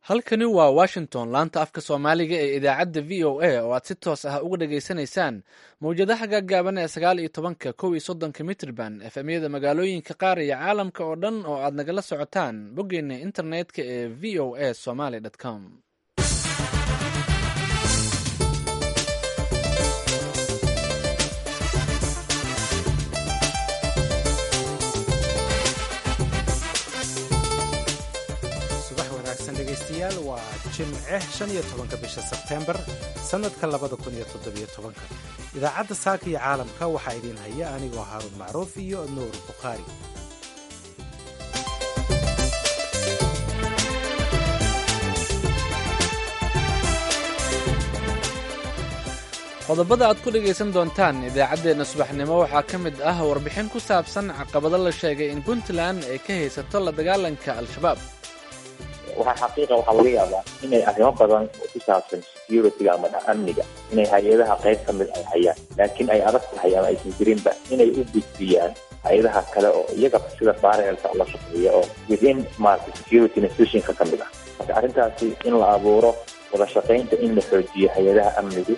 halkani waa washington laanta afka soomaaliga ee idaacadda v o a oo aad si toos ah uga dhageysanaysaan mawjadaha gaagaaban ee 19 11 mitrban efemyada magaalooyinka qaar iyo caalamka oo dhan oo aad nagala socotaan boggeena internetka ee v o a somaly com. dhegeystayaal waa jimce 15 bisha sebteembar sannadka 2017. idaacadda saaka iyo caalamka waxaa idiin haya anigoo haaruun macruuf iyo nuur bukhaari. qodobada aad ku dhegaysan doontaan idaacaddeenna subaxnimo waxaa ka mid ah warbixin ku saabsan caqabado la sheegay in puntland ay ka haysato la dagaalanka al-shabaab. waxaa laga yaabaa inay arrimo badan oo ku saabsan security-ga ama amniga inay hay-adaha qayb ka mid ay hayaan, laakiin ay adag tahay ama aysan jirinba inay u gudbiyaan hay-adaha kale oo iyaga sida baarelka la shaqeeya oo within security institutionka ka mid ah. marka arrintaasi in la abuuro wada shaqaynta in la xoojiyo hay-adaha amnigu.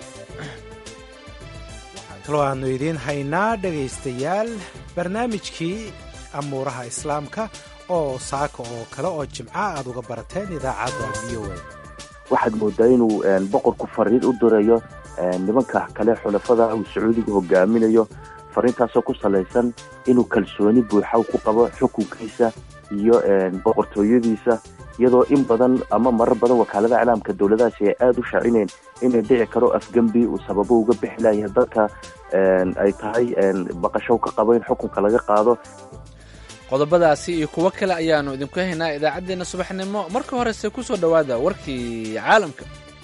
waxaa kaloo aanu idiin haynaa dhegaystayaal barnaamijkii amuuraha islaamka oo saaka oo kale oo jimca aad uga barateen idaacadda v o a. waxaad moodaa inuu boqorku fariin u dirayo nimanka kale xulafada uu sacuudiga hogaaminayo, fariintaasoo ku salaysan inuu kalsooni buuxa ku qabo xukunkiisa iyo boqortooyadiisa, iyadoo in badan ama marar badan wakaalada iclaamka dowladahaasi ay aada u shaacineen inay dhici karo afgembi uu sababo uga bixi layahay dalka, ay tahay baqasho ka qabo in xukunka laga qaado. qodobadaasi iyo kuwo kale ayaannu idinku haynaa idaacaddeenna subaxnimo. marka horese ku soo dhowaada warkii caalamka.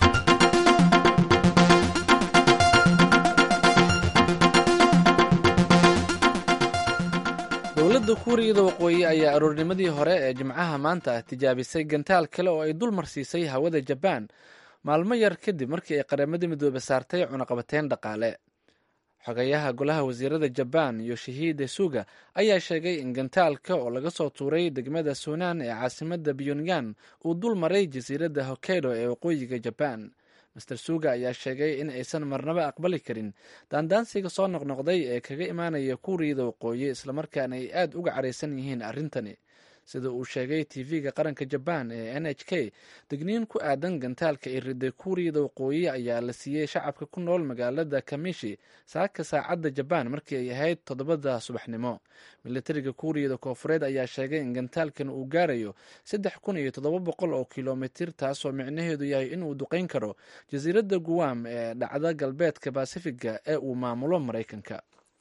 dowladda kuuriyada waqooyi ayaa aroornimadii hore ee jimcaha maanta ah tijaabisay gantaal kale oo ay dul marsiisay hawada jabaan maalmo yar kadib markii ay qaramada midoobe saartay cunaqabateyn dhaqaale. xogayaha golaha wasiirada jabaan yoshihide suga ayaa sheegay in gantaalka oo laga soo tuuray degmada sunan ee caasimada pyongyang uu dul maray jasiiradda hokkaido ee waqooyiga jabaan. master suga ayaa sheegay in aysan marnaba aqbali karin daandaansiga soo noqnoqday ee kaga imaanaya kuuriyada waqooyi, islamarkaana ay aada uga caraysan yihiin arrintani. sida uu sheegay tv-ga qaranka jabaan ee n h k, digniin ku aadan gantaalka ay riday kuuriyada waqooyi ayaa la siiyey shacabka ku nool magaalada kamishi saaka saacadda jabaan markii ay ahayd 7 subaxnimo. militariga kuuriyada koofureed ayaa sheegay in gantaalkan uu gaarayo 3700 oo kilomitir, taasoo micnaheedu yahay inuu duqeyn karo jasiiradda guam ee dhacda galbeedka basifiga ee uu maamulo maraykanka.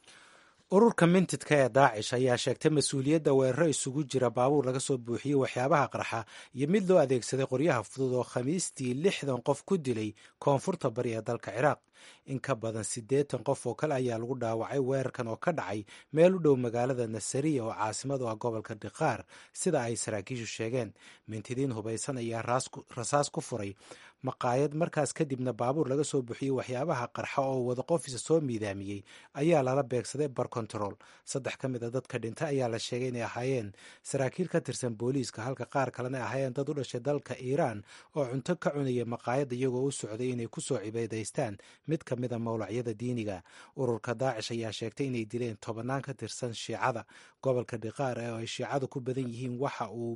ururka mintidka ee daacish ayaa sheegtay mas-uuliyadda weeraro isugu jira baabuur laga soo buuxiyey waxyaabaha qarxa iyo mid loo adeegsaday qoryaha fudud oo khamiistii 60 qof ku dilay koonfurta bari ee dalka ciraaq. in ka badan 80 qof oo kale ayaa lagu dhaawacay weerarkan oo ka dhacay meel u dhow magaalada nasariya oo caasimad u ah gobolka diqaar, sida ay saraakiishu sheegeen. mintidiin hubaysan ayaa rasaas ku furay maqaayad, markaas kadibna baabuur laga soo buuxiyey waxyaabaha qarxa oo wada qofisa soo miidaamiyey ayaa lala beegsaday bar control. 3 ka mid a dadka dhintay ayaa la sheegay inay ahaayeen saraakiil ka tirsan booliiska, halka qaar kalena ahaayeen dad u dhashay dalka iiraan oo cunto ka cunaya maqaayadda iyagoo u socday inay kusoo cibaadaystaan mid ka mid a mawlacyada diiniga. ururka daacish ayaa sheegtay inay dileen 10 ka tirsan shiicada. gobolka diqaar ee ay shiicadu ku badan yihiin waxa uu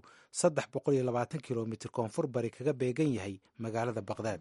320 kilomitir koonfur bari kaga beegan yahay magaalada baqdaad.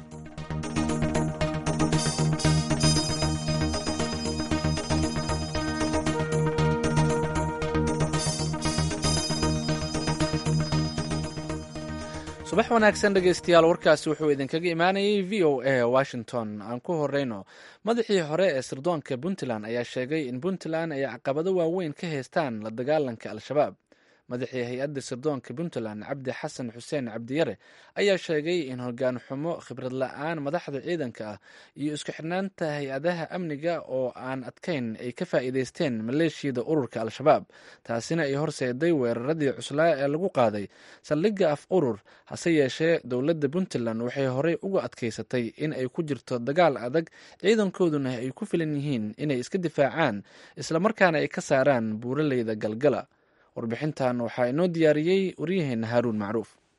subax wanaagsan dhegaystayaal, warkaasi wuxuu idinkaga imaanayay v o a washington. aan ku horeyno, madaxii hore ee sirdoonka puntland ayaa sheegay in puntland ay caqabado waaweyn ka haystaan la dagaalanka al-shabaab. madaxii hay-adda sirdoonka puntland cabdi xasan xuseen cabdiyare ayaa sheegay in hogaan xumo, khibrad la-aan madaxda ciidanka ah iyo isku xirnaanta hay-adaha amniga oo aan adkayn ay ka faa'iidaysteen maleeshiyada ururka al-shabaab, taasina ay horseeday weeraradii cuslaa ee lagu qaaday saldhigga af urur. hase yeeshee dowladda puntland waxay horey uga adkaysatay in ay ku jirto dagaal adag, ciidankooduna ay ku filan yihiin inay iska difaacaan islamarkaana ay ka saaraan buuraleyda galgala. warbixintan waxaa inoo diyaariyey waryaheena haaruun macruuf.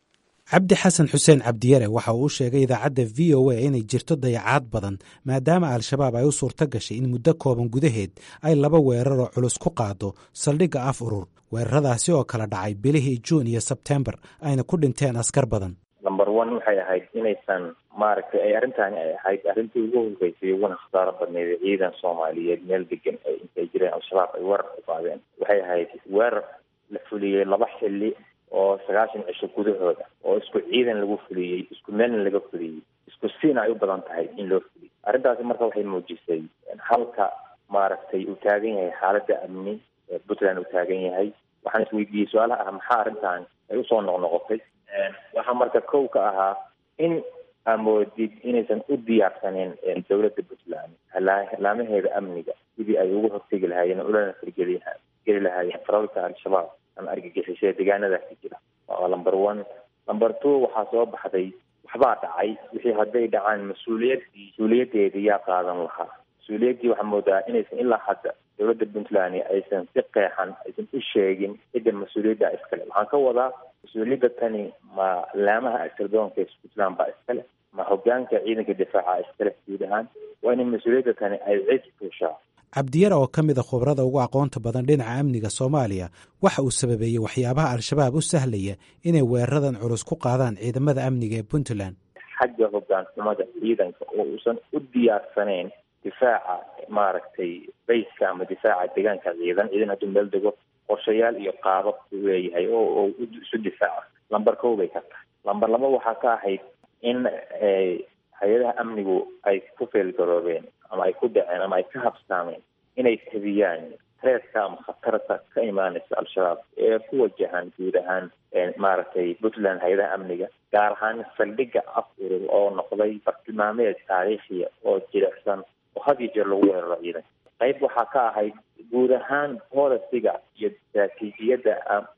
cabdi xasan xuseen cabdiyare waxa uu u sheegay idaacadda v o a inay jirto dayacaad badan maadaama al-shabaab ay u suurto gashay in muddo kooban gudaheed ay 2 weeraroo culus ku qaado saldhigga af urur weeraradaasi oo kala dhacay bilihii juun iyo sebtembar ayna ku dhinteen askar badan. number 1 waxay ahayd inaysan maaragtay ay arrintaani ay ahayd arrintii ugu horreysay uguna khasaaro badneyd ciidan Soomaaliyeed meel degan ay intay jireen al-shabaab ay weerar ku qaadeen. waxay ahayd weerar la fuliyay 2 xilli oo 90 cisho gudahooda oo isku ciidan lagu fuliyay isku meelna laga fuliyay isku siin ay u badan tahay in loo fuliyo. arrintaasi marka waxay muujisay halka maaragtay uu taagan yahay xaaladda amni ee Puntland uu taagan yahay. waxaan isweydiiyey su'aalaha ah maxaa arrintan ay usoo noqnoqotay. waxaa marka kow ka ahaa in amoodid inaysan u diyaarsaneen dowladda Puntland laamaheeda amniga sidii ay ugu hortegi lahaayeen ulana fargeli lahaayeen faralka al-shabaab ama argagixisada deegaanadaasi jira. waa number 1. number 2 waxaa soo baxday waxbaa dhacay wixii hadday dhacaan mas-uuliyadeedii yaa qaadan lahaa. mas-uuliyaddii waxaa moodaa inaysan ilaa hadda dowladda Puntland aysan si qeexan aysan u sheegin cidda mas-uuliyadda iskale. waxaan ka wadaa mas-uuliyadda tani ma laamaha askardoonka ee Puntland baa iskale ma hogaanka ciidanka difaaca iskale guud ahaan waa in mas-uuliyadda tani ay cid fuushaa. cabdiyare oo ka mid a khubrada ugu aqoonta badan dhinaca amniga Soomaaliya waxa uu sababeeyey waxyaabaha al-shabaab u sahlaya inay weeraradan culus ku qaadaan ciidamada amniga ee Puntland. xagga hogaansamada ciidanka oo uusan u diyaarsaneyn difaaca maaragtay bayska ama difaaca deegaanka ciidan hadduu meel dego qorshayaal iyo qaabab uu leeyahay oo isu difaaca. number 2 bay ka tahay. number 2 waxaa ka ahayd in hay-adaha amnigu ay ku feelgaroobeen ama ay ku dhaceen ama ay ka habsaameen inay tabiyaan threatka ama khatarta ka imaanaysa al-shabaab ee ku wajahan guud ahaan maaragtay Puntland hay-adaha amniga gaar ahaan saldhigga af urur oo noqday bartilmaameed taariikhiya oo jilicsan oo had iyo jeer lagu weeraro ciidanka. qayb waxaa ka ahayd guud ahaan policyga iyo istaraatiijiyadda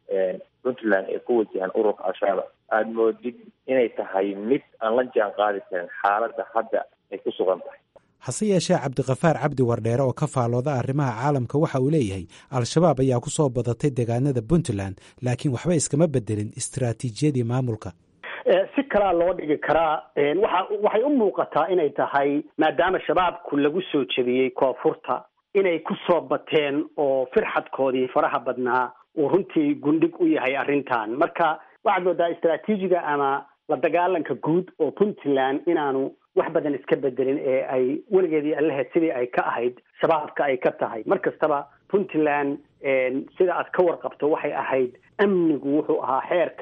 Puntland ee ku wajahan ururka al-shabaab aada moodid inay tahay mid aan la jaan qaadi karin xaaladda hadda ay ku sugan tahay. hase yeeshee cabdiqafaar cabdi wardheere oo ka faalooda arrimaha caalamka waxa uu leeyahay al-shabaab ayaa ku soo badatay deegaanada Puntland laakiin waxba iskama bedelin istaraatiijiyadii maamulka. si kalaa loo dhigi karaa waxay u muuqataa inay tahay maadaama shabaabku lagu soo jebiyey koonfurta inay ku soo bateen oo firxadkoodii faraha badnaa uu runtii gundhig u yahay arrintan. marka waxaad moodaa istaraatiijiga ama la dagaalanka guud oo Puntland inaanu wax badan iska bedelin ee ay weligeedii allaheed sidii ay ka ahayd shabaabka ay ka tahay. mar kastaba Puntland sida aad ka warqabto waxay ahayd amnigu wuxuu ahaa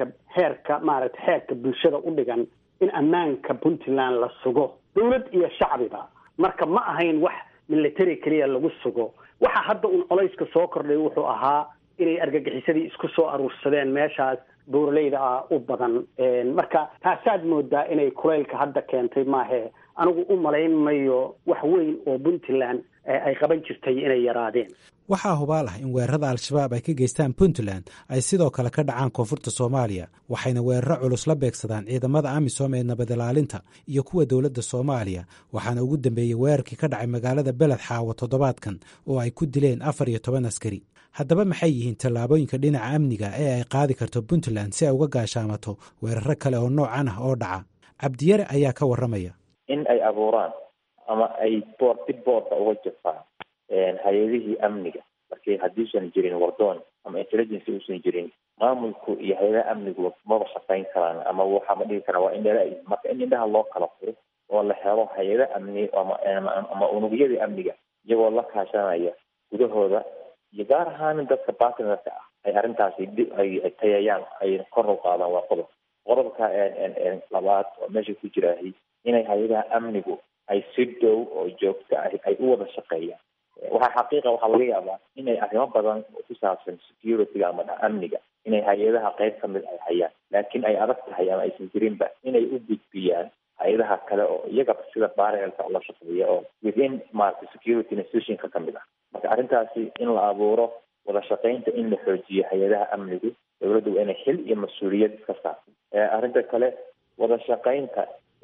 xeerka bulshada u dhigan in ammaanka Puntland la sugo dowlad iyo shacbiba. marka ma ahayn wax military kaliya lagu sugo. waxa hadda un colayska soo kordhay wuxuu ahaa inay argagixisadii isku soo aruursadeen meeshaas buuraleyda ah u badan. marka taasaad moodaa inay kulaylka hadda keentay maahe anigu u malayn mayo wax weyn oo Puntland ay qaban jirtay inay yaraadeen. waxaa hubaal ah in weerarada al-shabaab ay ka geystaan Puntland ay sidoo kale ka dhacaan koonfurta Soomaaliya waxayna weeraro culus la beegsadaan ciidamada AMISOM ee nabad ilaalinta iyo kuwa dowladda Soomaaliya waxaana ugu dambeeyey weerarkii ka dhacay magaalada Beled Xaawo toddobaadkan oo ay ku dileen 14 askari. haddaba maxay yihiin tallaabooyinka dhinaca amniga ee ay qaadi karto Puntland si ay uga gaashaamato weeraro kale oo noocan ah oo dhaca? cabdiyare ayaa ka warramaya. in ay abuuraan ama ay boorka uga jafaan hay-adihii amniga markii haddiisan jirin wardoon ama intelligence uusan jirin maamulku iyo hay-adaha amnigu maba shaqayn karaan ama waxa ma dhigi karaa waa indhala marka in indhaha loo kala furo oo la helo hay-ada amni ama unugyadii amniga iyagoo la kaashanaya gudahooda iyo gaar ahaan dadka partnerka ah ay arrintaasi ay tayayaan ay kor u qaadaan. waa qodobka labaad oo meesha ku jiraahay inay hay-adaha amnigu ay si dhow oo joogto ah ay u wada shaqeeyaan. waxaa laga yaabaa inay arrimo badan oo ku saabsan security-ga ama amniga inay hay-adaha qayb ka mid ay hayaan laakiin ay adag tahay ama aysan jirinba inay u gudbiyaan hay-adaha kale oo iyaga sida baarelka la shaqeeya oo within maaragtay security institutionka ka mid ah. marka arrintaasi in la abuuro wada shaqaynta in la xoojiyo hay-adaha amnigu dowladdu waa inay xil iyo mas-uuliyad iska saarto. arrinta kale wada shaqaynta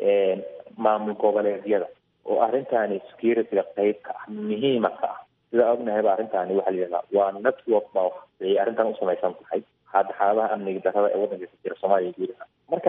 maamul goboleedyada oo arrintaani security-ga qayb ka ah muhiima ka ah. sida ognahayba arrintaani waxaa la yidhahdaa waa network baa ay arrintan u samaysan tahay xaaladaha amniga darrada ee waddanka ka jira Soomaaliya guud ahaan. marka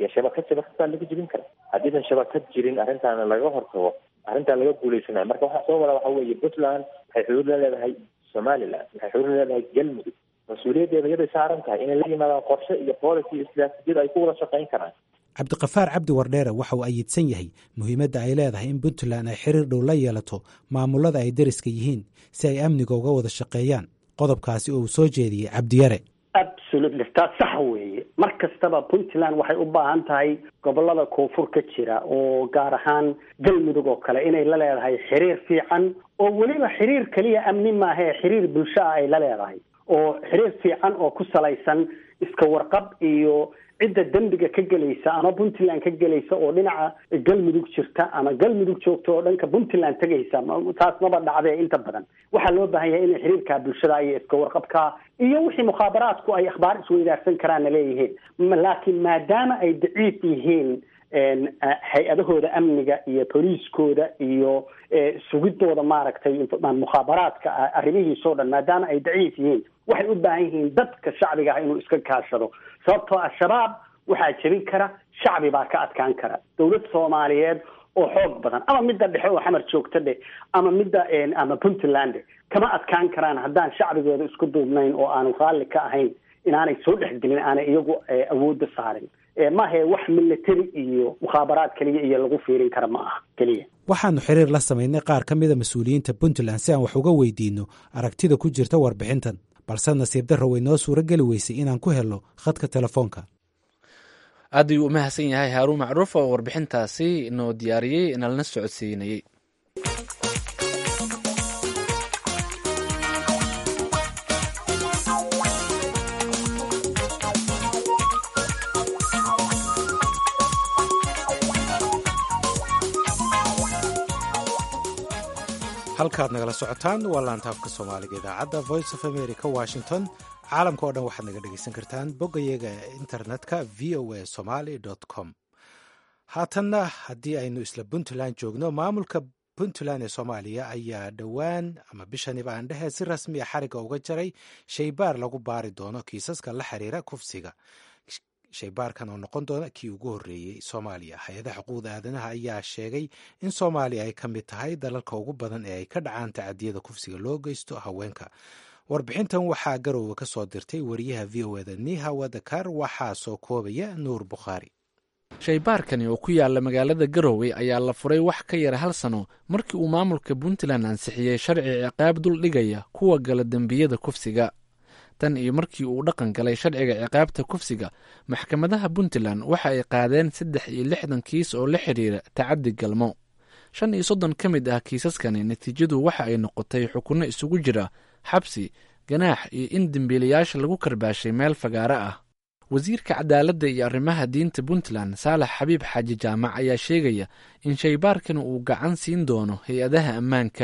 iyo shabakad baa laga jebin kara. haddiisan shabakad jirin arrintaana laga hortago arrintaa laga guuleysanayo. marka waxaa soo wada waxa weeye puntland waxay xuduud la leedahay somaliland, waxay xuduud la leedahay galmudug. mas-uuliyaddeeda iyaday saaran tahay inay la yimaadaan qorshe iyo policy iyo siyaasiyad ay ku wada shaqayn karaan. cabdiqafaar cabdi wardheere waxa uu ayidsan yahay muhiimadda ay leedahay in puntland ay xiriir dhow la yeelato maamulada ay deriska yihiin si ay amniga uga wada shaqeeyaan. qodobkaasi oo uu soo jeediyey cabdiyare. absolutely taas sax weeye. mar kastaba puntland waxay u baahan tahay gobolada koonfur ka jira oo gaar ahaan galmudug oo kale inay la leedahay xiriir fiican oo weliba xiriir keliya amni maahae xiriir bulsho ah ay la leedahay oo xiriir fiican oo ku salaysan iska warqab iyo cidda dembiga ka gelaysa ama puntland ka gelaysa oo dhinaca galmudug jirta ama galmudug joogta oo dhanka puntland tegaysa. taas maba dhacdee inta badan waxaa loo baahan yahay in xiriirka bulshada iyo iska warqabka iyo wixii mukhaabaraadku ay akhbaar isweydaarsan karaanna leeyihiin. laakiin maadaama ay daciif yihiin hay-adahooda amniga iyo booliiskooda iyo sugidooda maaragtay mukhaabaraadka arrimihiisoo dhan maadaama ay daciif yihiin waxay u baahan yihiin dadka shacbiga ah inuu iska kaashado. sababtoo al-shabaab waxaa jebin kara shacbi baa ka adkaan kara. dowlad soomaaliyeed oo xoog badan ama midda dhexe oo xamar joogta dheh ama midda ama puntland kama adkaan karaan haddaan shacbigooda isku duubnayn oo aanu raalli ka ahayn inaanay soo dhexgelin aanay iyagu awoodda saarin. maahe wax military iyo mukhaabaraad keliya iyo lagu fiirin kara ma aha keliya. waxaanu xiriir la samaynay qaar ka mida mas-uuliyiinta puntland si aan wax uga weydiino aragtida ku jirta warbixintan, balse nasiib darro way noo suuro geli weysay inaan ku helno khadka telefoonka. aad ayuu u mahadsan yahay haaruun macruuf oo warbixintaasi inoo diyaariyey inalna socodsiinayey. halkaad nagala socotaan waa laantaafka soomaaliga idaacadda voice of america washington. caalamka oo dhan waxaad naga dhegeysan kartaan boggayaga internetka v o a somaly com. haatanna haddii aynu isla puntland joogno, maamulka puntland ee soomaaliya ayaa dhowaan ama bishaniba aan dhehe si rasmi a xariga uga jaray shaybaar lagu baari doono kiisaska la xiriira kufsiga. shaybaarkan oo noqon doona kii ugu horreeyey soomaaliya. hay-adaha xuquuqda aadanaha ayaa sheegay in soomaaliya ay ka mid tahay dalalka ugu badan ee ay ka dhacaan tacadiyada kufsiga loo geysto haweenka. warbixintan waxaa garowga ka soo dirtay wariyaha v o eda niha wadakar. waxaa soo koobaya nuur bukhaari. shaybaarkani oo ku yaala magaalada garowe ayaa la furay wax ka yara hal sano markii uu maamulka puntland ansixiyey sharci ciqaab dul dhigaya kuwa gala dembiyada kufsiga. tan iyo markii uu dhaqan galay sharciga ciqaabta kufsiga, maxkamadaha puntland waxa ay qaadeen 63 kiis oo la xidhiira tacaddi galmo. 35 ka mid ah kiisaskani natiijadu waxa ay noqotay xukunno isugu jira xabsi, ganaax iyo in dembiilayaasha lagu karbaashay meel fagaaro ah. wasiirka cadaaladda iyo arrimaha diinta puntland saalax xabiib xaaji jaamac ayaa sheegaya in shaybaarkani uu gacan siin doono hay-adaha ammaanka.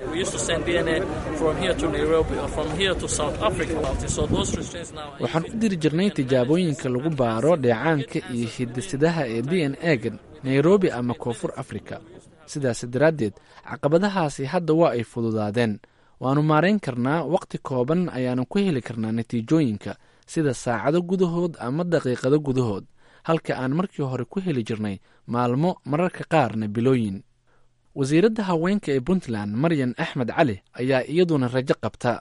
waxaan u diri jirnay tijaabooyinka lagu baaro dheecaanka iyo hidisidaha ee DNA-ga nairobi ama koonfur afrika. sidaas daraaddeed caqabadahaasi hadda waa ay fududaadeen. waannu maarayn karnaa wakhti kooban ayaanu ku heli karnaa natiijooyinka sida saacado gudahood ama daqiiqado gudahood, halka aan markii hore ku heli jirnay maalmo, mararka qaarna bilooyin. wasiiradda haweenka ee puntland maryan axmed cali ayaa iyaduna rajo qabta.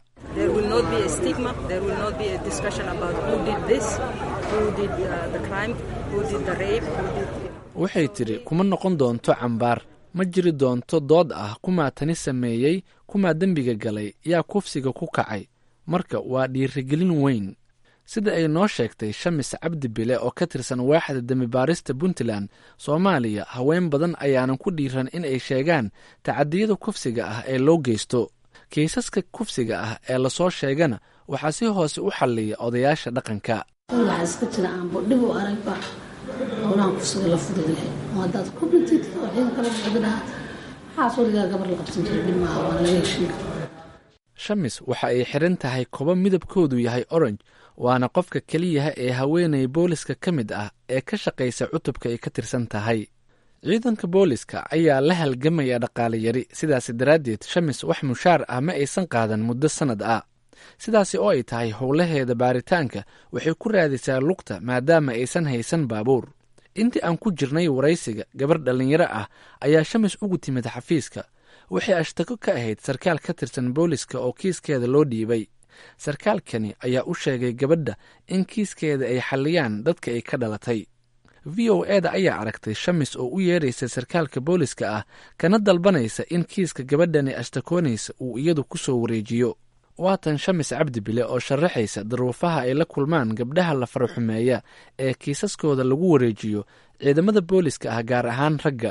waxay tidhi kuma noqon doonto cambaar, ma jiri doonto dood ah kumaa tani sameeyey, kumaa dembiga galay, yaa kufsiga ku kacay. marka waa dhiirigelin weyn. sida ay noo sheegtay shamis cabdi bile oo ka tirsan waaxda dembibaarista puntland, soomaaliya haween badan ayaanan ku dhiiran in ay sheegaan tacadiyada kufsiga ah ee loo geysto. kiisaska kufsiga ah ee lasoo sheegana waxaa si hoose u xalliya odayaasha dhaqanka. waxaa iska jira aanbo dhib u aragba howlahan kufsiga la fududahay oo haddaad ku dhintid waxay kala socdanaha waxaas weligaa gabar la qabsan jiray bil maaha waa laga heshiin. shamis waxa ay xiran tahay kobo midabkoodu yahay orange, waana qofka keliyaha ee haweenay booliska ka mid ah ee ka shaqaysa cutubka ay ka tirsan tahay. ciidanka booliska ayaa la halgamaya dhaqaale yari, sidaas daraaddeed shamis wax mushaar ah ma aysan qaadan muddo sannad ah. sidaasi oo ay tahay howlaheeda baaritaanka waxay ku raadisaa lugta maadaama aysan haysan baabuur. intii aan ku jirnay waraysiga gabar dhallinyaro ah ayaa shamis ugu timid xafiiska. waxay ashtako ka ahayd sarkaal ka tirsan booliska oo kiiskeeda loo dhiibay. sarkaalkani ayaa u sheegay gabadha in kiiskeeda ay xalliyaan dadka ay ka dhalatay. v o e da ayaa aragtay shamis oo u yeeraysa sarkaalka booliska ah kana dalbanaysa in kiiska gabadhani ashtakoonaysa uu iyadu ku soo wareejiyo. waatan shamis cabdi bile oo sharaxaysa daruufaha ay la kulmaan gabdhaha la faraxumeeya ee kiisaskooda lagu wareejiyo ciidamada booliska ah, gaar ahaan ragga.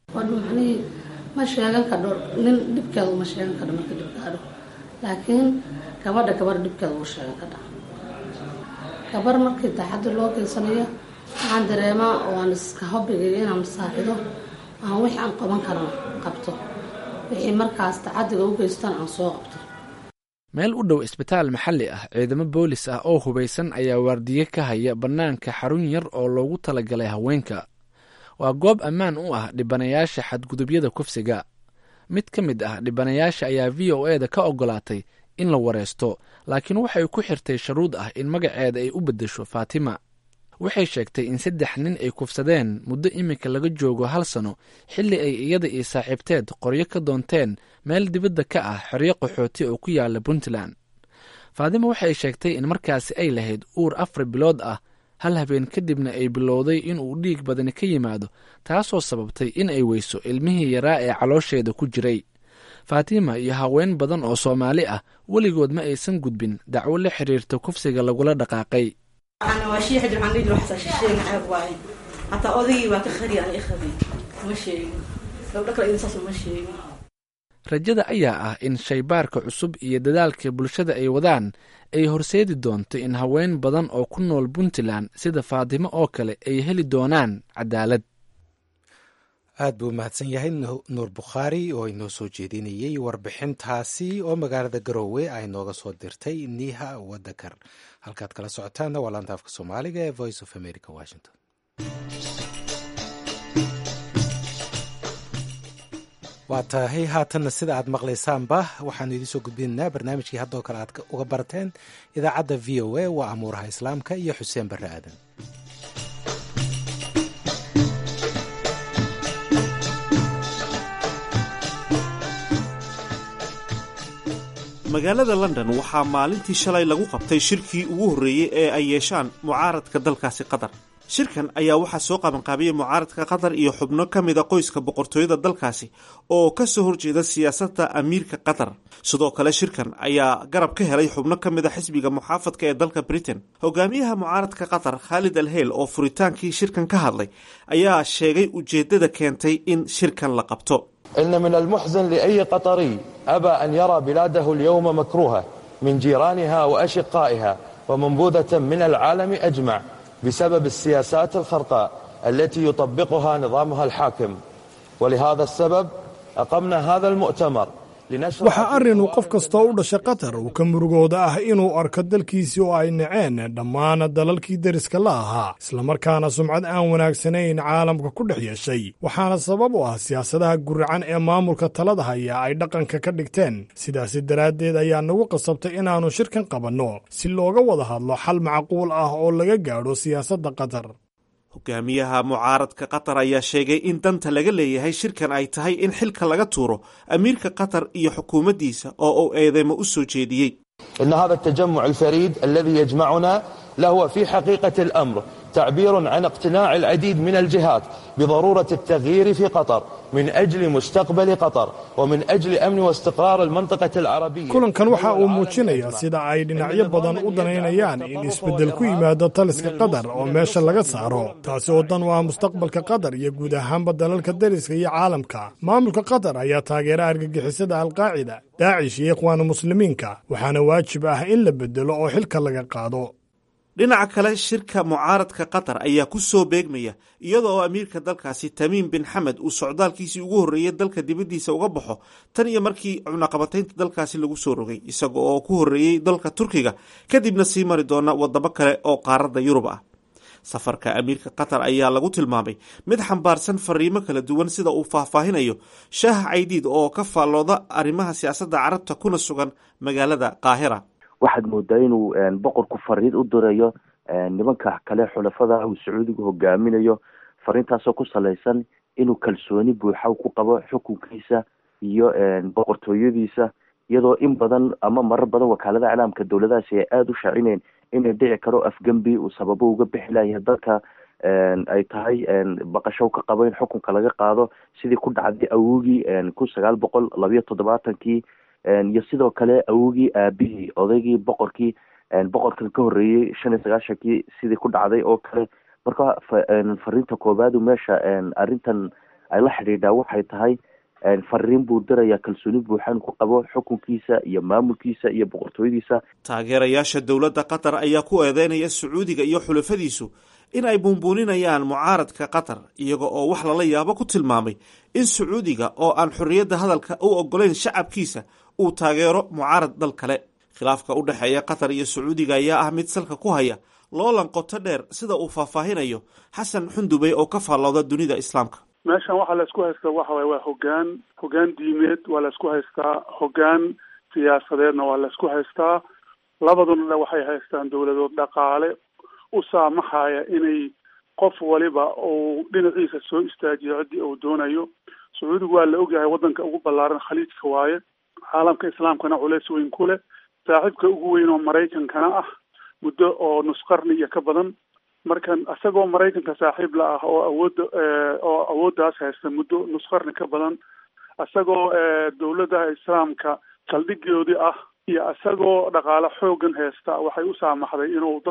ma sheegan kadho nin dhibkeeda uma sheegan kadho marka dhibkaadho, laakiin gabadha gabar dhibkeeda uu sheegan kadha. gabar markii daacadda loo geysanayo waxaan dareemaa oo aan iska hobigaya inaan saaxido aan wixii aan qaban karan qabto, wixii markaas daacaddiga u geystaan aan soo qabto. meel u dhow isbitaal maxalli ah, ciidamo boolis ah oo hubaysan ayaa waardiye ka haya bannaanka xarun yar oo loogu talagalay haweenka. waa goob ammaan u ah dhibanayaasha xadgudubyada kufsiga. mid ka mid ah dhibanayaasha ayaa v o e da ka ogolaatay in la wareysto, laakiin waxay ku xirtay sharuud ah in magaceeda ay u beddesho Faatima. waxay sheegtay in 3 nin ay kufsadeen muddo imika laga joogo 1 sano, xilli ay iyada iyo saaxiibteed qoryo ka doonteen meel dibadda ka ah xeryo qaxooti oo ku yaala Puntland. Faatima waxay sheegtay in markaasi ay lahayd uur 4 bilood ah, 1 habeen kadibna ay bilowday in uu dhiig badani ka yimaado, taasoo sababtay in ay weyso ilmihii yaraa ee caloosheeda ku jiray. Faatima iyo haween badan oo Soomaali ah weligood ma aysan gudbin dacwo la xiriirta kufsiga lagula dhaqaaqay. أنا واشي حد عندي له حساس الشيء معه واحد حتى أضيء وكخري أنا إخذي ماشي لو ذكر إنسان ماشي. rajada ayaa ah in shaybaarka cusub iyo dadaalka bulshada ay wadaan ay horseedi doonto in haween badan oo ku nool Puntland sida Faatimo oo kale ay heli doonaan cadaalad. aad buu mahadsan yahay Nuur Bukhaari oo inoo soo jeedinayay warbixintaasi oo magaalada Garowe ay nooga soo dirtay Niha Wadakar. halkaad kala socotaana waa laanta afka Soomaaliga ee Voice of America, Washington. waa tahay haatanna sida aad maqlaysaanba waxaanu idiin soo gudbinaynaa barnaamijkii haddoo kale aad uga barateen idaacadda v o a waa amuuraha islaamka iyo xuseen barre aadan. magaalada London waxaa maalintii shalay lagu qabtay shirkii ugu horreeyey ee ay yeeshaan mucaaradka dalkaasi Qatar. shirkan ayaa waxaa soo qabanqaabiyey mucaaradka Qatar iyo xubno ka mid a qoyska boqortooyada dalkaasi oo ka soo horjeeda siyaasadda amiirka Qatar. sidoo kale shirkan ayaa garab ka helay xubno ka mid a xisbiga muxaafadka ee dalka Britain. hogaamiyaha mucaaradka Qatar Khalid Al-Hayl oo furitaankii shirkan ka hadlay ayaa sheegay ujeedada keentay in shirkan la qabto. إن من المحزن لأي قطري أبى أن يرى بلاده اليوم مكروهة من جيرانها وأشقائها ومنبوذة من العالم أجمع بسبب السياسات الخرقاء التي يطبقها نظامها الحاكم. ولهذا السبب أقمنا هذا المؤتمر. waxaa arrin uu qof kastoo u dhashay qatar uu ka murugooda ah inuu arko dalkiisii oo ay naceen dhammaan dalalkii deriska la ahaa, islamarkaana sumcad aan wanaagsanayn caalamka ku dhex yeeshay. waxaana sabab u ah siyaasadaha guracan ee maamulka talada haya ay dhaqanka ka dhigteen. sidaasi daraaddeed ayaa nagu qasabtay inaannu shirkan qabanno si looga wada hadlo xal macquul ah oo laga gaadho siyaasadda qatar. hogaamiyaha mucaaradka Qatar ayaa sheegay in danta laga leeyahay shirkan ay tahay in xilka laga tuuro amiirka Qatar iyo xukuumaddiisa oo uu eedeymo u soo jeediyey. إن هذا التجمع الفريد الذي يجمعنا له في حقيقة الأمر تعبير عن اقتناع العديد من الجهات بضرورة التغيير في قطر من أجل مستقبل قطر ومن أجل أمن واستقرار المنطقة العربية. kulankan waxa uu muujinayaa sida ay dhinacyo badan u danaynayaan in isbeddel ku yimaado taliska qatar oo meesha laga saaro, taasi oo dan u ah mustaqbalka qatar iyo guud ahaanba dalalka deriska iyo caalamka. maamulka qatar ayaa taageera argagixisada alqaacida, daacish iyo ikhwaanu muslimiinka, waxaana waajib ah in la beddelo oo xilka laga qaado. dhinaca kale shirka mucaaradka Qatar ayaa ku soo beegmaya iyada oo amiirka dalkaasi Tamiim bin Xamed uu socdaalkiisii ugu horreeyay dalka dibaddiisa uga baxo tan iyo markii cunaqabataynta dalkaasi lagu soo rogay, isaga oo ku horreeyay dalka Turkiga kadibna sii mari doona wadamo kale oo qaaradda Yurub ah. safarka amiirka Qatar ayaa lagu tilmaamay mid xambaarsan fariimo kala duwan sida uu faahfaahinayo Shaah Caydiid oo ka faallooda arrimaha siyaasadda carabta kuna sugan magaalada Qaahira. waxaad moodaa inuu boqorku fariid u dirayo nimanka kale xulafada uu sacuudigu hogaaminayo, fariintaasoo ku salaysan inuu kalsooni buuxa ku qabo xukunkiisa iyo boqortooyadiisa, iyadoo in badan ama marar badan wakaalada iclaamka dowladahaasi ay aada u shaacineen inay dhici karo afgembi uu sababo uga bixi layahay dalka, ay tahay baqasho ka qabo in xukunka laga qaado sidii ku dhacday awogii 1972 iyo sidoo kale awogii aabihii odaygii boqorkan ka horreeyey 1995 sidii ku dhacday oo kale. marka fariinta koobaadu meesha arrintan ay la xidhiidhaa waxay tahay fariin buu dirayaa kalsooni buuxan ku qabo xukunkiisa iyo maamulkiisa iyo boqortooyadiisa. taageerayaasha dowladda qatar ayaa ku eedeynaya sacuudiga iyo xulafadiisu in ay buunbuuninayaan mucaaradka qatar, iyaga oo wax lala yaabo ku tilmaamay in sacuudiga oo aan xorriyadda hadalka u ogolayn shacabkiisa uu taageero mucaarad dal kale. khilaafka u dhexeeya qatar iyo sacuudiga ayaa ah mid salka ku haya loolan qoto dheer, sida uu faahfaahinayo xasan xundubey oo ka faallooda dunida islaamka. meeshan waxaa laisku haystaa waxa waye waa hogaan diimeed waa laisku haystaa, hogaan siyaasadeedna waa laisku haystaa. labaduna waxay haystaan dowladood dhaqaale u saamaxaya inay qof waliba uu dhinaciisa soo istaajiyo ciddii uu doonayo. sacuudigu waa la ogyahay waddanka ugu ballaaran khaliijka waaye, caalamka islaamkana culeys weyn ku leh, saaxiibka ugu weyn oo maraykankana ah muddo oo nus qarni iyo ka badan. markan isagoo maraykanka saaxiib la ah oo awooddaas haysta muddo nus qarni ka badan, isagoo dowladaha islaamka saldhigoodii ah iyo isagoo dhaqaale xoogan haysta, waxay u saamaxday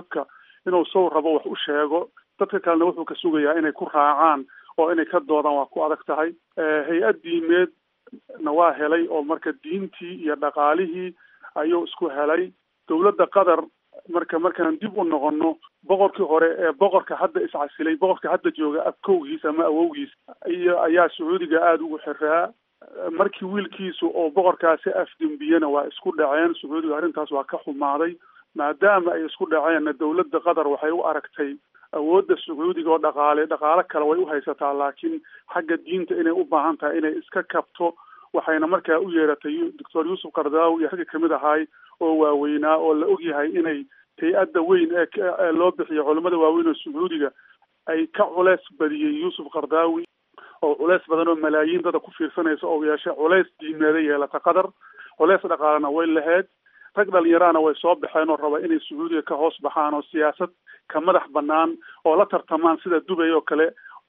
inuu sow rabo wax u sheego. dadka kalena wuxuu ka sugayaa inay ku raacaan oo inay ka doodaan waa ku adag tahay. hay-ad diimeedna waa helay oo marka diintii iyo dhaqaalihii ayuu isku helay. dowladda qatar markaan dib u noqono boqorkii hore ee boqorka hadda iscasilay, boqorka hadda jooga abkowgiis ama awowgiis ayaa sacuudiga aada ugu xiraa. markii wiilkiisu oo boqorkaasi afdembiyena waa isku dhaceen. sacuudiga arrintaas waa ka xumaaday. maadaama ay isku dhaceenna dowladda qatar waxay u aragtay awoodda sacuudiga oo dhaqaale kale way u haysataa, laakiin xagga diinta inay u baahan tahay inay iska kabto. waxayna markaa u yeeratay doctor yuusuf qardaawi iyo ragga kamid ahaay oo waaweynaa oo la ogyahay inay hay-adda weyn ee loo bixiyo culimmada waaweyn oo sacuudiga ay ka culeys badiyey yuusuf qardaawi oo culeys badan oo malaayiin dada ku fiirsanaysa oo yeeshay culeys diimeeda yeelata qatar. culeys dhaqaalena way lahayd. rag dhalinyaraana way soo baxeen oo raba inay sacuudiga ka hoos baxaan oo siyaasad ka madax banaan oo la tartamaan sida Dubai oo kale.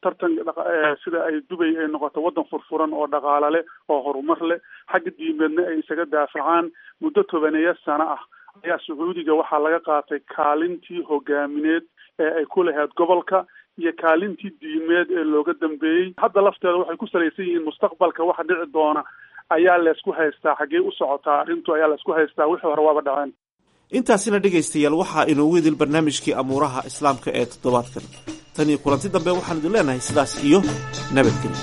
sida ay Dubai ay noqoto waddan furfuran oo dhaqaale leh oo horumar leh, xagga diimeedna ay isaga daafacaan. muddo 10 sano ah ayaa sacuudiga waxaa laga qaatay kaalintii hogaamineed ee ay ku lahayd gobolka iyo kaalintii diimeed ee looga dambeeyey. hadda lafteeda waxay ku salaysan yihiin mustaqbalka waxa dhici doona ayaa laysku haystaa. xaggee u socotaa arrintu ayaa laysku haystaa. wixii hore waaba dhaceen. intaasina dhegaystayaal waxaa inoogu idil barnaamijkii amuuraha islaamka ee toddobaadkan. tan iyo kulanti dambe waxaan idin leenahay sidaas iyo nabadgelyo.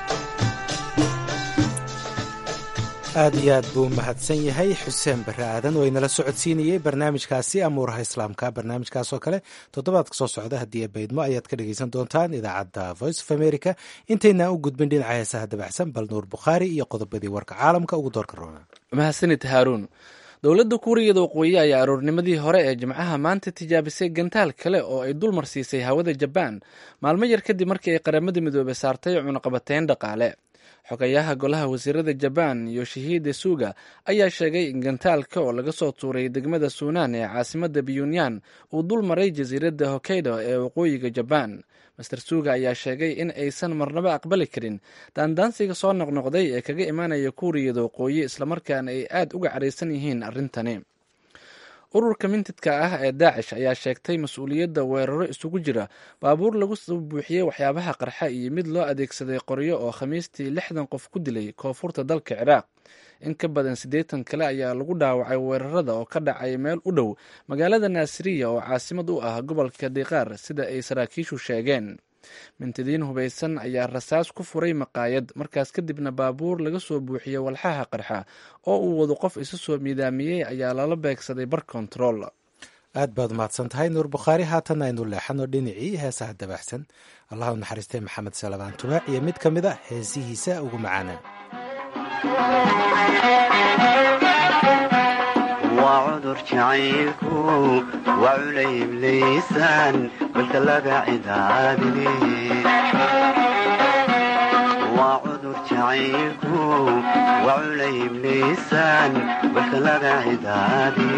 aad iyo aad buu mahadsan yahay xuseen barre aadan oo inala socodsiinayey barnaamijkaasi amuuraha islaamka. barnaamijkaas oo kale toddobaadka soo socda haddii baydmo ayaad ka dhegaysan doontaan idaacadda voice of america. intaynaan u gudbin dhinaca heesaha dabacsan bal nuur bukhaari iyo qodobadii warka caalamka ugu doorka roona. mahadsanid haaruun. dowladda kuuriyada waqooyi ayaa aroornimadii hore ee jimcaha maanta tijaabisay gantaal kale oo ay dul marsiisay hawada jabaan maalmo yar kadib markii ay qaramada midoobey saartay cunaqabateyn dhaqaale. xogayaha golaha wasiirada jabaan yoshihide suga ayaa sheegay in gantaalka oo laga soo tuuray degmada suunaan ee caasimada pyongyang uu dul maray jasiiradda hokkaido ee waqooyiga jabaan. master suga ayaa sheegay in aysan marnaba aqbali karin daandaansiga soo noqnoqday ee kaga imaanaya kuuriyada waqooyi, islamarkaana ay aada uga caraysan yihiin arrintani. ururka mintidka ah ee daacish ayaa sheegtay mas-uuliyadda weeraro isugu jira baabuur lagu soo buuxiyey waxyaabaha qarxa iyo mid loo adeegsaday qoryo oo khamiistii 60 qof ku dilay koonfurta dalka ciraaq. in ka badan 80 kale ayaa lagu dhaawacay weerarada oo ka dhacay meel u dhow magaalada naasiriya oo caasimad u ah gobolka diqaar, sida ay saraakiishu sheegeen. mintidiin hubaysan ayaa rasaas ku furay maqaayad, markaas kadibna baabuur laga soo buuxiyey walxaha qarxa oo uu wado qof isu soo miidaamiyey ayaa lala beegsaday bar kontarool. aad baad umahadsan tahay nuur bukhaari. haatan aynu leexano dhinacii heesaha dabaxsan. allah u naxariistay maxamed salabaan tumaac iyo mid ka mid a heesihiisa ugu macaana. وعذر جعيلكو وعليم ليسان قلت لك عذابني jacaylku waculayb liisaan walkalaga cidaadi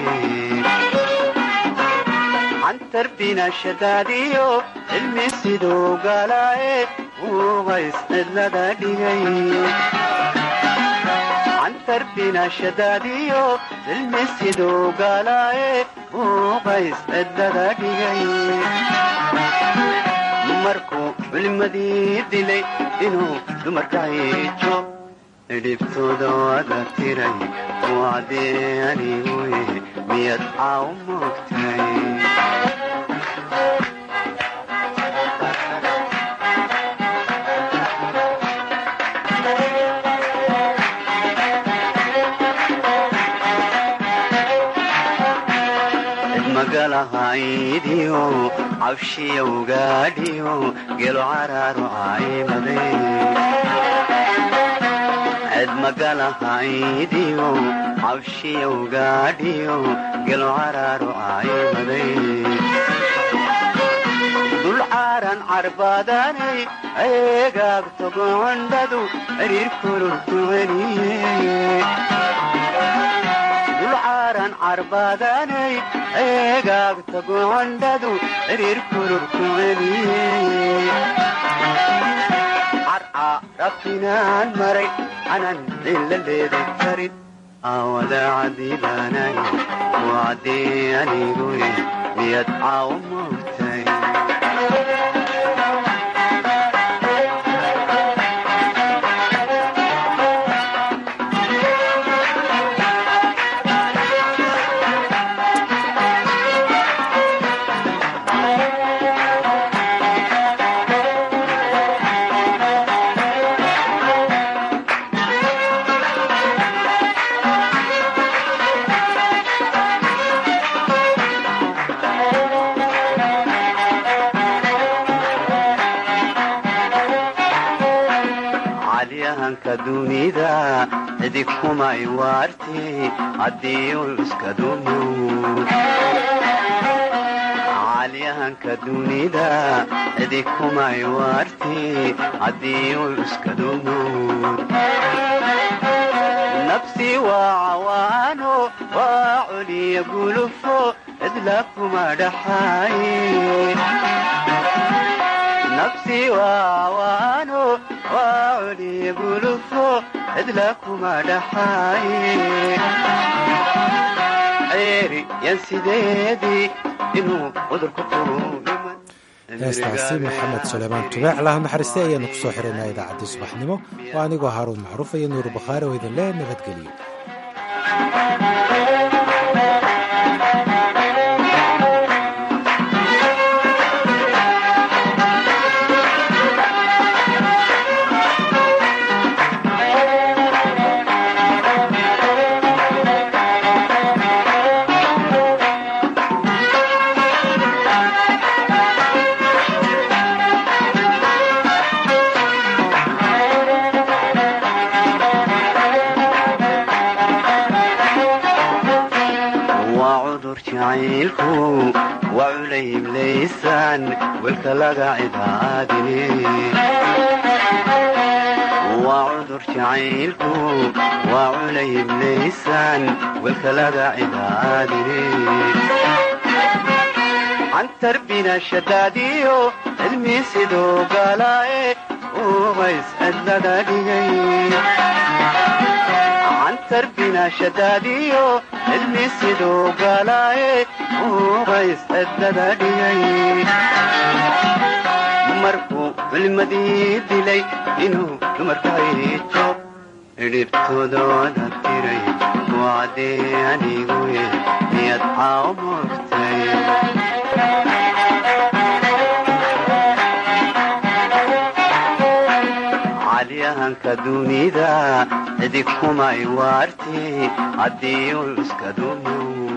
cantar bina shadaadiyo cilmi siduu galaaye ugays cidlada dhigay cantar bina shadaadiyo cilmi siduu galaaye ugays cidlada dhigay markuu culimadii dilay inuu dumarka ciijo dhibtooda wada tiray wacdee aniguye miyad caaw moogtay magalahaydiyo cabshiya ugaadhiyo gelo caraaru caymaday cid magalahaydiyo cabshiya ugaadhiyo gelo caraaru caymaday dul caaran carbaadanay eegaagto gocondhadu xiriir kororku celiye dulcaaran carbaadanay eegaagta gocondhadu xiriir kororku celiye carca rabtinaan maray canan cilla leeday karin aawada cadiibaanay wacdee aniguye miyad caaw moogtay dunida cidig kumay waarti haddii uu iska dumo caalyahanka dunida cidig kumay waarti haddii uu iska dumo nafsi waa cawaano waa culiya gulufo cidla kuma dhaxaaye nafsi waa cawaano waa culiya gulufo cidla kuma dhaxaaye ceeri yan sideedii inuu cudurku tuuman heestaasi maxamed suleymaan tubaac allah naxariistay ayaanu ku soo xiraynaa idaacaddii subaxnimo waa anigoo haaruun macruuf iyo nuur bakhaari oo idin leh nabadgeliyo waculayb liisaan welka laga cidaadine waa cudur jacaylku waa culayb liisaan welka laga cidaadine cantar bina shadaadiyo cilmi siduu galaaye ugays cidlada dhigay cantar bina shadaadiyo cilmi siduu galaaye ugays cidlada dhigay markuu culimadii dilay inuu dumarka ciijo dhibtooda wada tiray wacdee aniguye miyad caaw moogtay calyahanka dunida cidig kumay waarti haddii uu iska dumo